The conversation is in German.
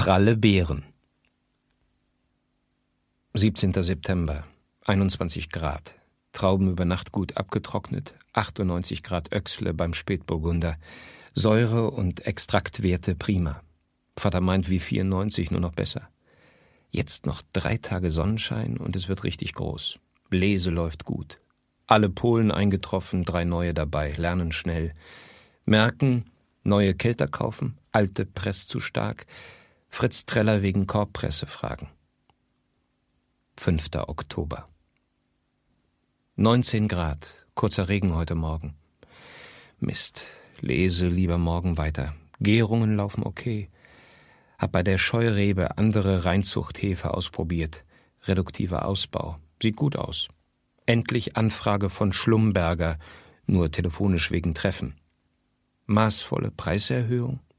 Pralle Beeren. 17. September, 21 Grad. Trauben über Nacht gut abgetrocknet, 98 Grad Öchsle beim Spätburgunder. Säure- und Extraktwerte prima. Vater meint wie 94, nur noch besser. Jetzt noch 3 Tage Sonnenschein und es wird richtig groß. Lese läuft gut. Alle Polen eingetroffen, 3 neue dabei, lernen schnell. Merken, neue Kelter kaufen, alte presst zu stark. Fritz Treller wegen Korbpresse fragen. 5. Oktober. 19 Grad, kurzer Regen heute Morgen. Mist, lese lieber morgen weiter. Gärungen laufen okay. Hab bei der Scheurebe andere Reinzuchthefe ausprobiert. Reduktiver Ausbau. Sieht gut aus. Endlich Anfrage von Schlumberger, nur telefonisch wegen Treffen. Maßvolle Preiserhöhung?